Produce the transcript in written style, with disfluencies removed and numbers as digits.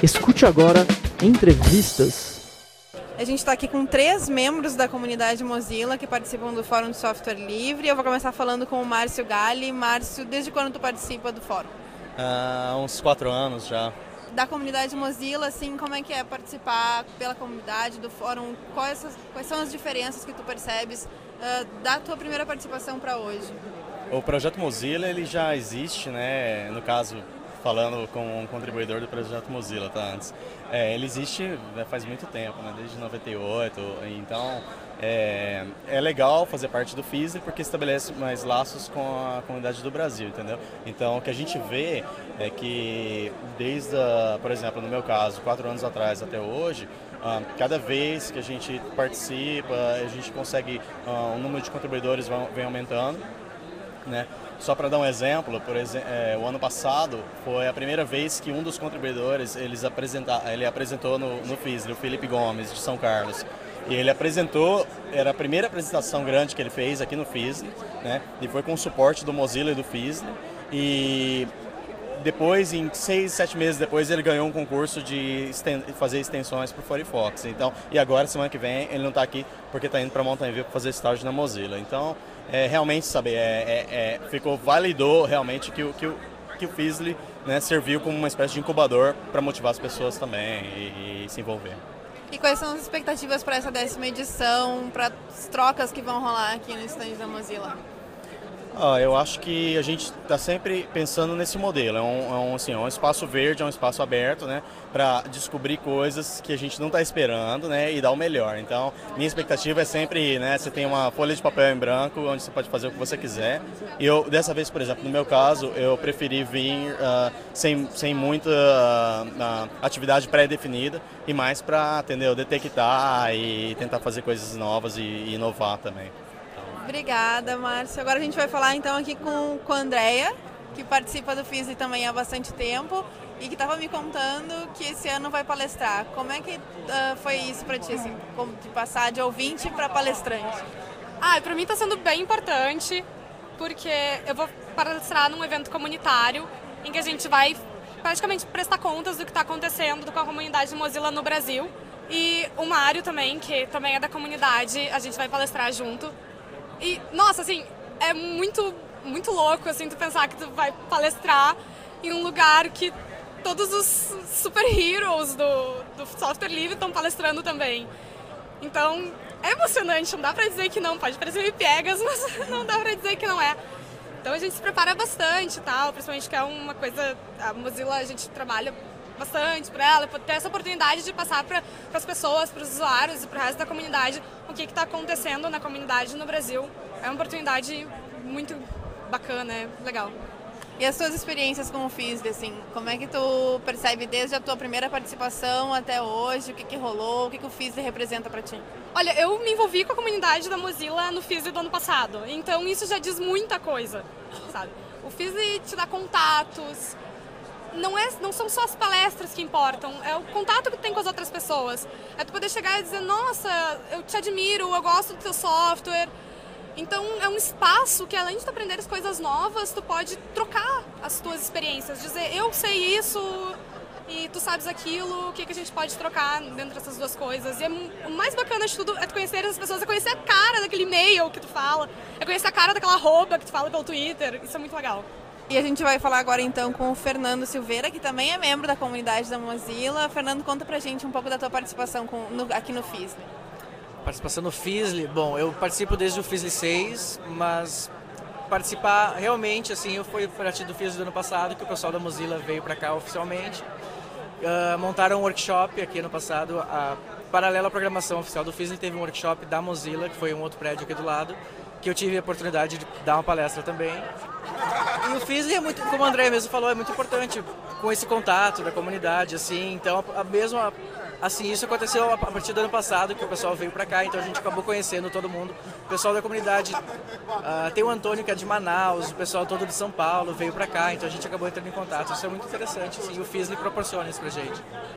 Escute agora entrevistas. A gente está aqui com 3 membros da comunidade Mozilla que participam do Fórum de Software Livre. Eu vou começar falando com o Márcio Galli. Márcio, desde quando tu participa do fórum? Há uns 4 anos já. Da comunidade Mozilla, assim, como é que é participar pela comunidade do fórum? Quais são as diferenças que tu percebes da tua primeira participação para hoje? O projeto Mozilla ele já existe, né? No caso, falando com um contribuidor do projeto Mozilla, tá? Antes. Ele existe faz muito tempo, né? Desde 98. Então, é legal fazer parte do FISLE porque estabelece mais laços com a comunidade do Brasil, entendeu? Então, o que a gente vê é que desde, por exemplo, no meu caso, 4 anos atrás até hoje, cada vez que a gente participa, a gente consegue, o número de contribuidores vem aumentando, né? Só para dar um exemplo, o ano passado foi a primeira vez que um dos contribuidores ele apresentou no FISLE, o Felipe Gomes, de São Carlos. E ele apresentou, era a primeira apresentação grande que ele fez aqui no FISLE, né? E foi com o suporte do Mozilla e do FISLE. E depois, em 6, 7 meses depois, ele ganhou um concurso de fazer extensões para o Firefox. Então, e agora, semana que vem, ele não está aqui porque está indo para Mountain View para fazer estágio na Mozilla. Então, realmente, sabe, validou realmente que o FISLE, né, serviu como uma espécie de incubador para motivar as pessoas também e se envolver. E quais são as expectativas para essa 10ª edição, para as trocas que vão rolar aqui no stand da Mozilla? Eu acho que a gente está sempre pensando nesse modelo. É um espaço verde, é um espaço aberto, né, para descobrir coisas que a gente não está esperando, né, e dar o melhor. Então, minha expectativa é sempre, né, você tem uma folha de papel em branco onde você pode fazer o que você quiser. E eu, dessa vez, por exemplo, no meu caso, eu preferi vir sem muita atividade pré-definida e mais para, entendeu, detectar e tentar fazer coisas novas e inovar também. Obrigada, Márcio. Agora a gente vai falar então aqui com a Andrea, que participa do FISLE também há bastante tempo e que estava me contando que esse ano vai palestrar. Como é que foi isso para ti, assim, de passar de ouvinte para palestrante? Para mim está sendo bem importante, porque eu vou palestrar num evento comunitário em que a gente vai praticamente prestar contas do que está acontecendo com a comunidade Mozilla no Brasil. E o Mário também, que também é da comunidade, a gente vai palestrar junto. E, nossa, assim, é muito, muito louco, assim, tu pensar que tu vai palestrar em um lugar que todos os super heroes do software livre estão palestrando também. Então, é emocionante, não dá pra dizer que não, pode parecer meio piegas, mas não dá pra dizer que não é. Então a gente se prepara bastante e tal, principalmente que é uma coisa, a Mozilla a gente trabalha bastante para ela, ter essa oportunidade de passar para as pessoas, para os usuários e para o resto da comunidade o que está acontecendo na comunidade no Brasil. É uma oportunidade muito bacana, é legal. E as suas experiências com o FISLE, assim, como é que tu percebe desde a tua primeira participação até hoje, o que rolou, o que o FISLE representa para ti? Olha, eu me envolvi com a comunidade da Mozilla no FISLE do ano passado, então isso já diz muita coisa, sabe? O FISLE te dá contatos. Não são só as palestras que importam, é o contato que tem com as outras pessoas. É tu poder chegar e dizer, nossa, eu te admiro, eu gosto do teu software. Então é um espaço que, além de tu aprender as coisas novas, tu pode trocar as tuas experiências. Dizer, eu sei isso e tu sabes aquilo, o que a gente pode trocar dentro dessas duas coisas. E o mais bacana de tudo é tu conhecer as pessoas, é conhecer a cara daquele e-mail que tu fala, é conhecer a cara daquela arroba que tu fala pelo Twitter. Isso é muito legal. E a gente vai falar agora então com o Fernando Silveira, que também é membro da comunidade da Mozilla. Fernando, conta pra gente um pouco da tua participação aqui no FISLE. Participação no FISLE? Bom, eu participo desde o FISLE 6, mas participar realmente, assim, eu fui a partir do FISLE do ano passado, que o pessoal da Mozilla veio pra cá oficialmente. Montaram um workshop aqui ano passado, paralelo à programação oficial do FISLE, teve um workshop da Mozilla, que foi um outro prédio aqui do lado, que eu tive a oportunidade de dar uma palestra também. E o FISLE é muito, como o André mesmo falou, é muito importante com esse contato da comunidade, assim, então isso aconteceu a partir do ano passado, que o pessoal veio pra cá, então a gente acabou conhecendo todo mundo. O pessoal da comunidade, tem o Antônio que é de Manaus, o pessoal todo de São Paulo veio pra cá, então a gente acabou entrando em contato, isso é muito interessante, assim, e o FISLE proporciona isso pra gente.